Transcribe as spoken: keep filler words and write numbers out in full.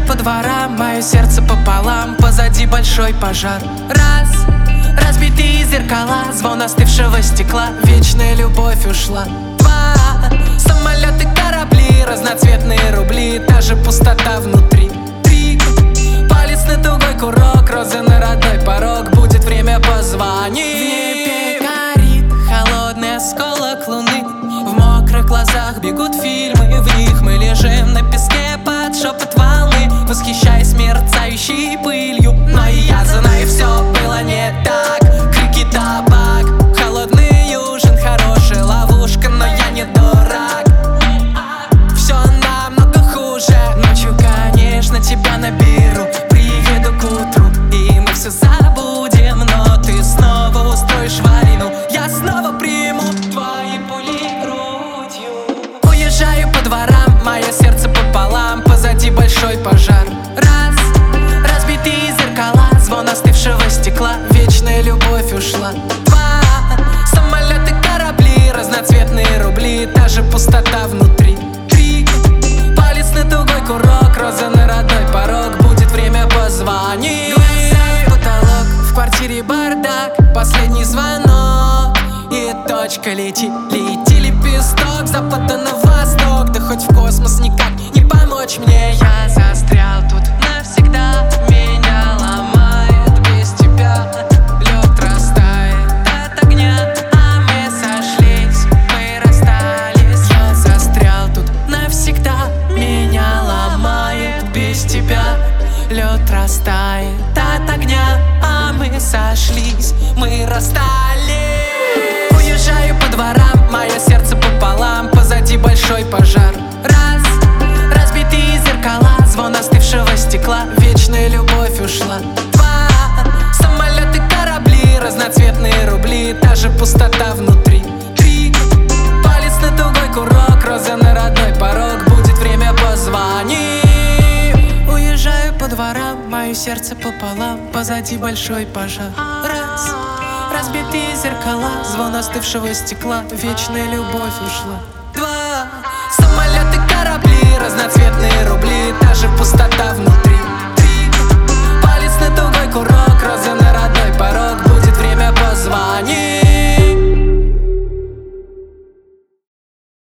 по дворам, мое сердце пополам, позади большой пожар. Раз, разбитые зеркала, звон остывшего стекла, вечная любовь ушла. Два, самолеты, корабли, разноцветные рубли, та же пустота внутри. Три, палец на тугой курок, розы на родной порог, будет время позвонить. В небе горит холодный осколок луны, в мокрых глазах бегут фильмы, в них мы лежим на песке под шепот волны, восхищаясь мерцающей пылью. Но и я знаю, все было не так. Крики, табак, холодный ужин, хорошая ловушка, но я не дурак. Все намного хуже. Ночью, конечно, тебя наберу, приеду к утру, и мы все забудем, но ты снова устроишь войну. Я снова приму твои пули грудью. Уезжаю по дворам, мое сердце пополам, позади большой пожар. Раз, разбитые зеркала, звон остывшего стекла, вечная любовь ушла. Два, самолеты, корабли, разноцветные рубли, та же пустота внутри. Три, палец на тугой курок, роза на родной порог, будет время позвонить. Глаза в потолок, в квартире бардак, последний звонок, и точка лети, лети лепесток, с запада на восток, да хоть в космос никак не помочь мне. Я застрял тут навсегда, меня ломает без тебя. Лед растает от огня, а мы сошлись, мы расстались. Я застрял тут навсегда, меня ломает без тебя. Лед растает от огня, а мы сошлись, мы расстались. Уезжаю по дворам, мое сердце пополам, позади большой пожар. Раз, разбитые зеркала, звон остывшего стекла, вечная любовь ушла. Два, самолеты, корабли, разноцветные рубли, та же пустота внутри. Три, палец на тугой курок, роза на родной порог, будет время позвонить. Уезжаю по дворам, мое сердце пополам, позади большой пожар. Раз, разбитые зеркала, звон остывшего стекла, вечная любовь ушла.